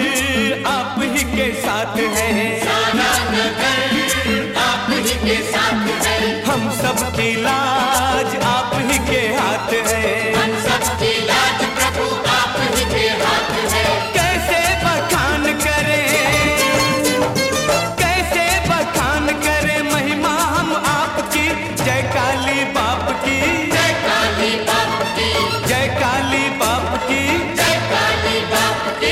आप ही के साथ है, सारा नगर आप ही के साथ है। हम सब की लाज आप ही के हाथ है, हम सब की लाज प्रभु आप ही के हाथ है। कैसे बखान करे, कैसे बखान करे महिमा हम आपकी। जय काली बाप की, जय काली बाप की, जय काली बाप की। जय काली बाप की।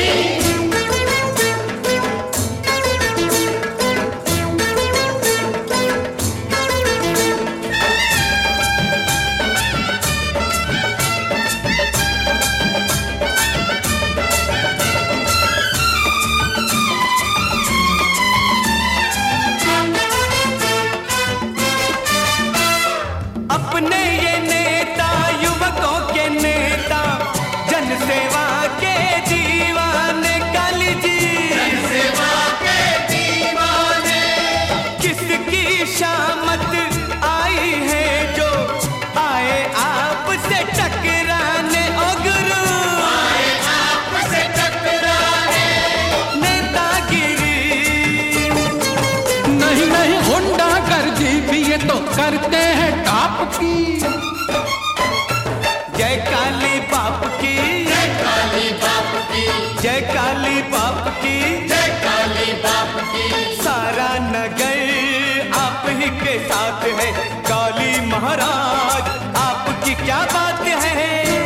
अपने ये नेता युवकों के नेता, जन सेवा के दीवाने काली जी, सेवा के दीवाने। किसकी शामत आई है जो आए आपसे टकराने। ओ गुरु आए आपसे टकराने। नेतागिरी नहीं नहीं गुंडागर्दी भी ये तो करते हैं टाप की। जय काली बाप की, जय काली बाप की, जय काली बाप की। जय काली बाप की। सारा नगर आप ही के साथ है, काली महाराज आपकी क्या बात है।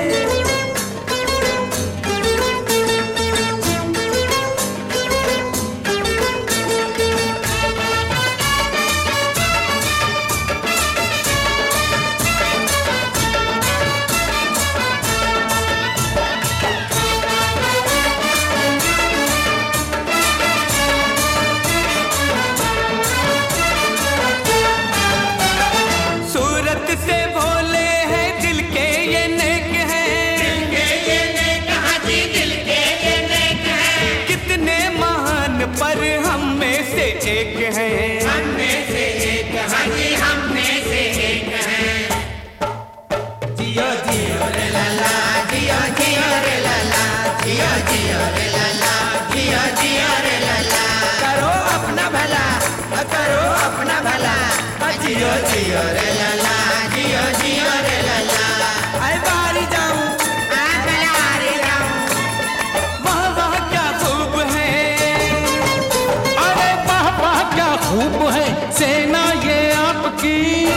सूरत से भोले हैं, दिल के ये नेक हैं, दिल के ये नेक, हाँ जी दिल के ये नेक है। कितने महान पर हम में से एक हैं। हम में से एक, हाँ जी हम में से एक है। जियो जियो रे लाला, जियो जियो रे लाला, जियो जियो रे लाला, जियो जियो रे लाला। करो अपना भला, करो अपना भला, जियो जियो रे लाला, जियो जियो रे लाला। अरे बारी जाऊं, बारी जाऊं। वाह वाह क्या खूब है, अरे वाह वाह क्या खूब है सेना ये आपकी।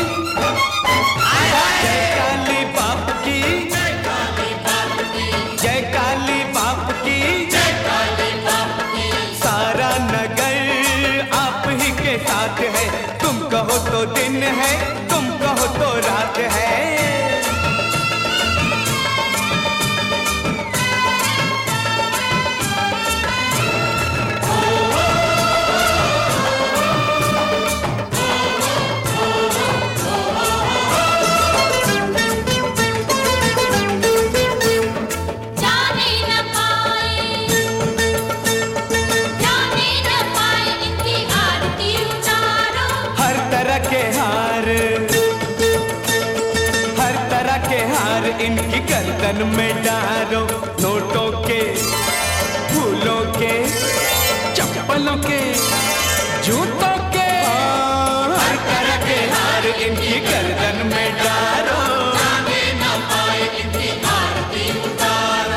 जय काली बाप की, जय काली बाप की, जय काली बाप की। जय काली बाप की। सारा नगर आप ही के साथ है, तुम कहो तो दिन है, तुम कहो तो रात है। जाने न पाए इनकी आरती उतारो। हर तरह के हार, हर तरह के हार इनकी गर्दन में डालो। नोटों के, फूलों के, चप्पलों के, जूतों के, हर तरह के हार इनकी गर्दन में डालो। जाने न पाए इनकी आरती उतारो।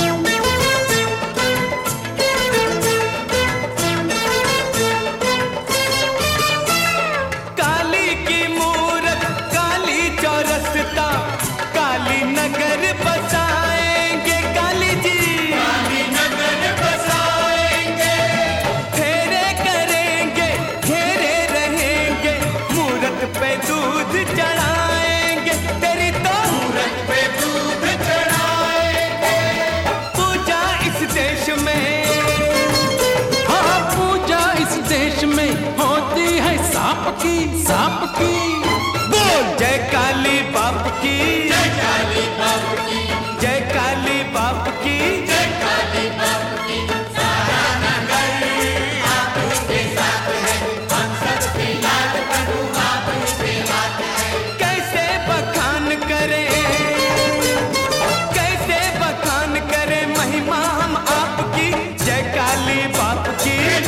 काली की मूरत, काली चौरसता, काली नगर बसाएंगे काली जी। काली नगर बसाएंगे, फेरे करेंगे, घेरे रहेंगे, मूरत पे दूध चढ़ाएंगे। तेरी तो मूरत पे दूध चढ़ाएंगे। पूजा इस देश में, हाँ पूजा इस देश में होती है सांप की, सांप की। बोल जय काली बाप की, जय काली बाप की, जय काली बाप की। जय काली बाप की। सारा नगर आप ही के साथ है, हम सब की लाज प्रभु आप ही के हाथ है। कैसे बखान करे, कैसे बखान करे महिमा हम आपकी। जय काली बाप की